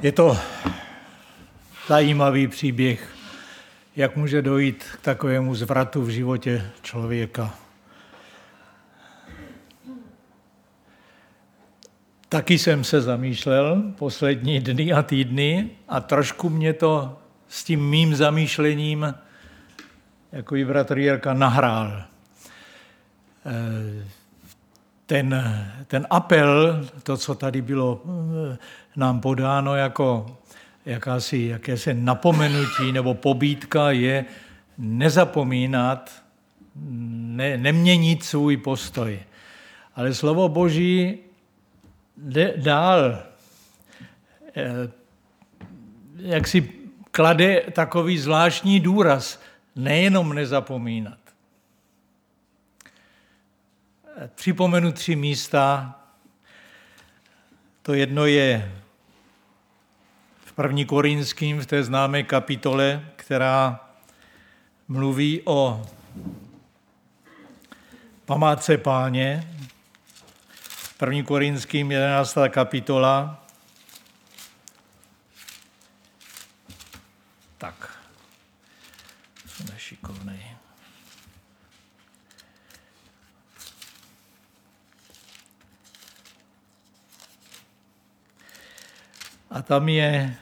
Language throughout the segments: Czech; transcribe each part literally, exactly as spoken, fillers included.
Je to zajímavý příběh, jak může dojít k takovému zvratu v životě člověka. Taky jsem se zamýšlel poslední dny a týdny a trošku mě to s tím mým zamýšlením jako i bratr Jirka nahrál. Ten, ten apel, to, co tady bylo nám podáno jako jakási, jakési napomenutí nebo pobídka, je nezapomínat, ne, neměnit svůj postoj. Ale slovo Boží jde dál. Jak si klade takový zvláštní důraz, nejenom nezapomínat. Připomenu tři místa. To jedno je v první Korinským, v té známé kapitole, která mluví o památce Páně. první Korinským, jedenáctá kapitola. Tak, jsem nešikovnej. A tam je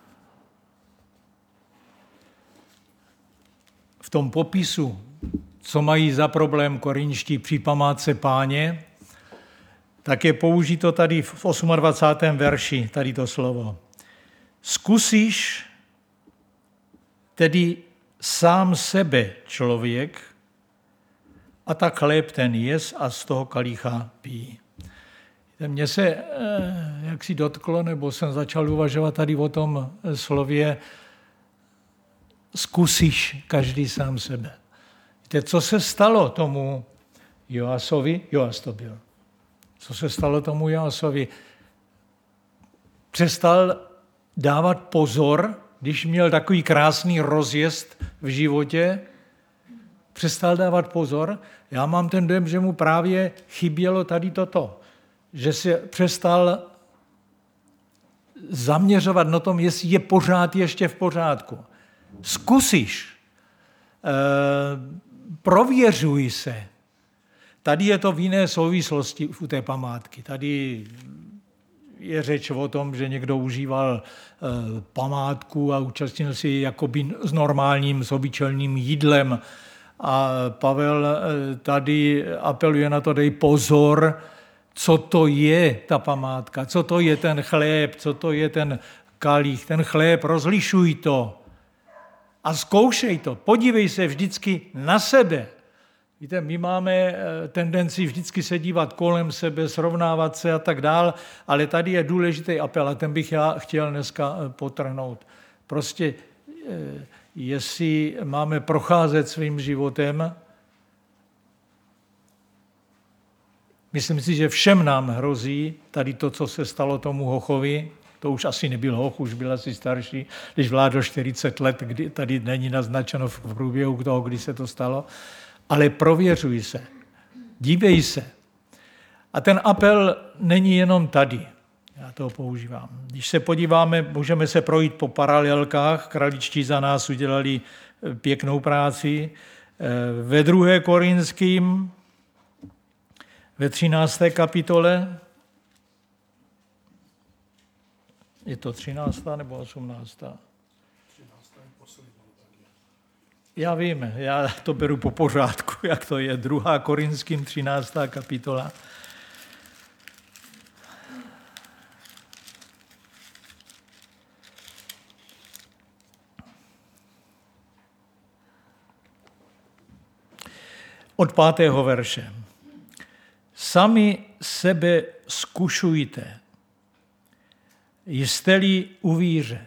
v tom popisu, co mají za problém korinští při památce Páně, tak je použito tady v dvacátém osmém verši tady to slovo. Zkusíš tedy sám sebe člověk a tak chléb ten jest a z toho kalicha pí. Mně se jak si dotklo, nebo jsem začal uvažovat tady o tom slově zkusíš každý sám sebe. Víte, co se stalo tomu Joasovi? Joas to byl. Co se stalo tomu Joasovi? Přestal dávat pozor, když měl takový krásný rozjezd v životě, přestal dávat pozor. Já mám ten dojem, že mu právě chybělo tady toto, že se přestal zaměřovat na tom, jestli je pořád ještě v pořádku. Zkusíš, e, prověřuj se. Tady je to v jiné souvislosti u té památky. Tady je řeč o tom, že někdo užíval e, památku a účastnil si jakoby s normálním, s obyčejným jídlem. A Pavel e, tady apeluje na to, dej pozor, co to je ta památka, co to je ten chléb, co to je ten kalich, ten chléb, rozlišuj to a zkoušej to. Podívej se vždycky na sebe. Víte, my máme tendenci vždycky se dívat kolem sebe, srovnávat se a tak dál, ale tady je důležitý apel a ten bych já chtěl dneska potrhnout. Prostě, jestli máme procházet svým životem, myslím si, že všem nám hrozí tady to, co se stalo tomu Hochovi. To už asi nebyl Hoch, už byl asi starší, když vládl čtyřicet let, kdy tady není naznačeno v průběhu toho, kdy se to stalo. Ale prověřuj se, dívej se. A ten apel není jenom tady. Já to používám. Když se podíváme, můžeme se projít po paralelkách. Kraličtí za nás udělali pěknou práci. Ve druhé Korinským, ve třinácté kapitole, je to třináctá nebo osmnáctá? Já vím, já to beru po pořádku, jak to je. druhá Korinským, třináctá kapitola. Od pátého verše. Sami sebe zkušujte, jste-li u víře.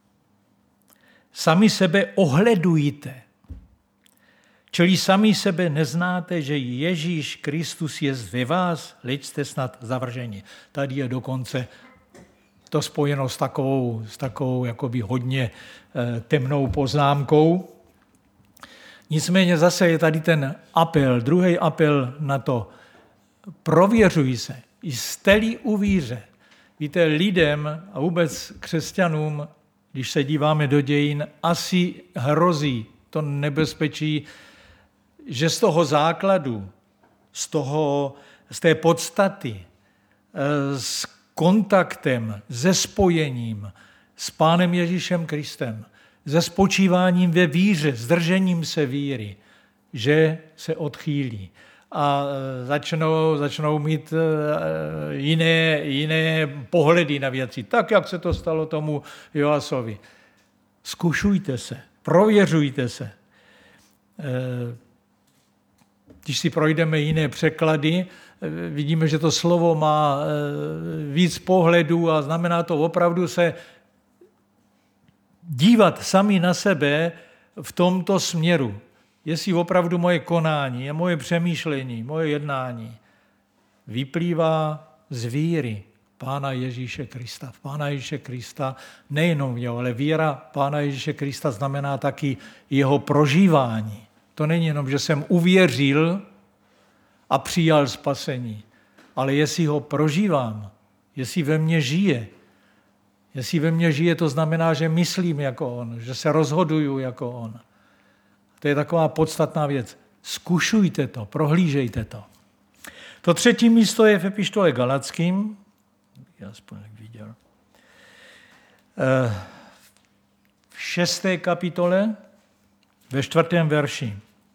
Sami sebe ohledujte, čili sami sebe neznáte, že Ježíš Kristus je ve vás, leč jste snad zavrženi. Tady je dokonce to spojeno s takovou, s takovou jakoby hodně temnou poznámkou. Nicméně zase je tady ten apel, druhý apel na to, prověřuj se, jste-li u víře. Víte, lidem a vůbec křesťanům, když se díváme do dějin, asi hrozí to nebezpečí, že z toho základu, z, toho, z té podstaty, s kontaktem, se spojením s Pánem Ježíšem Kristem, se spočíváním ve víře, s držením se víry, že se odchýlí a začnou, začnou mít jiné, jiné pohledy na věci, tak, jak se to stalo tomu Joasovi. Zkušujte se, prověřujte se. Když si projdeme jiné překlady, vidíme, že to slovo má víc pohledů a znamená to opravdu se dívat sami na sebe v tomto směru. Jestli opravdu moje konání a moje přemýšlení, moje jednání vyplývá z víry Pána Ježíše Krista. Pána Ježíše Krista nejenom v něho, ale víra Pána Ježíše Krista znamená taky jeho prožívání. To není jenom, že jsem uvěřil a přijal spasení, ale jestli ho prožívám, jestli ve mně žije, jestli ve mně žije, to znamená, že myslím jako on, že se rozhoduju jako on. To je taková podstatná věc. Zkušujte to, prohlížejte to. To třetí místo je v epištole Galackým. Já aspoň viděl. V šesté kapitole, ve čtvrtém verši.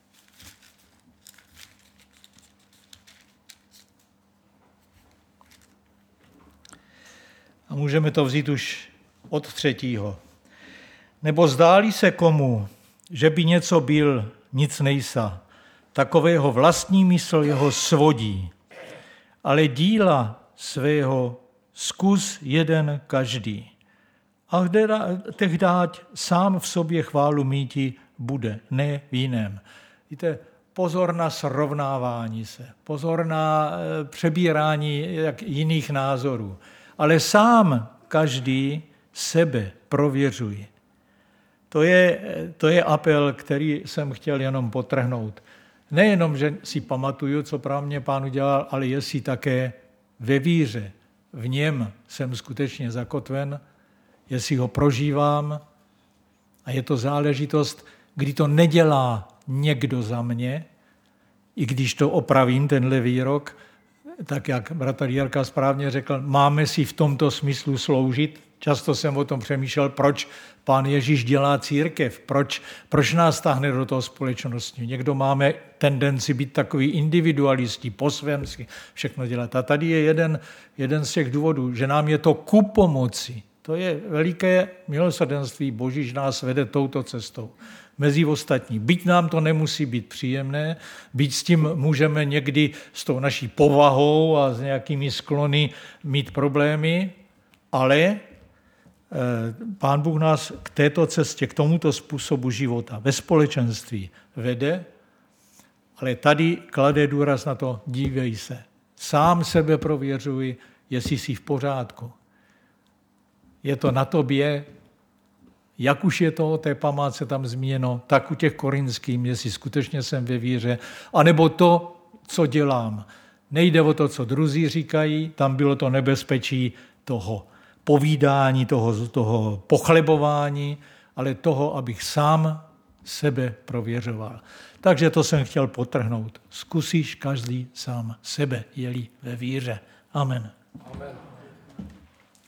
A můžeme to vzít už od třetího. Nebo zdáli se komu, že by něco byl, nic nejsa. Takového vlastní mysl jeho svodí. Ale díla svého zkus jeden každý. A tehdáť sám v sobě chválu míti bude, ne v jiném. Víte, pozor na srovnávání se, pozor na přebírání jiných názorů. Ale sám každý sebe prověřuje. To je, to je apel, který jsem chtěl jenom podtrhnout. Nejenom, že si pamatuju, co pro mě Pán udělal, ale jestli také ve víře, v něm jsem skutečně zakotven, jestli ho prožívám a je to záležitost, kdy to nedělá někdo za mě, i když to opravím, tenhle výrok, tak jak bratr Jirka správně řekl, máme si v tomto smyslu sloužit. Často jsem o tom přemýšlel, proč Pán Ježíš dělá církev, proč, proč nás táhne do toho společnosti. Někdo máme tendenci být takový individualistí, po svém si všechno dělat. A tady je jeden, jeden z těch důvodů, že nám je to ku pomoci. To je veliké milosrdenství Boží, že nás vede touto cestou mezi ostatní. Byť nám to nemusí být příjemné, byť s tím můžeme někdy s tou naší povahou a s nějakými sklony mít problémy, ale Pán Bůh nás k této cestě, k tomuto způsobu života ve společenství vede, ale tady klade důraz na to, dívej se. Sám sebe prověřuj, jestli jsi v pořádku. Je to na tobě, jak už je to o té památce tam zmíněno, tak u těch korinským, jestli skutečně jsem ve víře, anebo to, co dělám. Nejde o to, co druzí říkají, tam bylo to nebezpečí toho povídání, toho, toho pochlebování, ale toho, abych sám sebe prověřoval. Takže to jsem chtěl podtrhnout. Zkusíš každý sám sebe, je-li ve víře. Amen. Amen.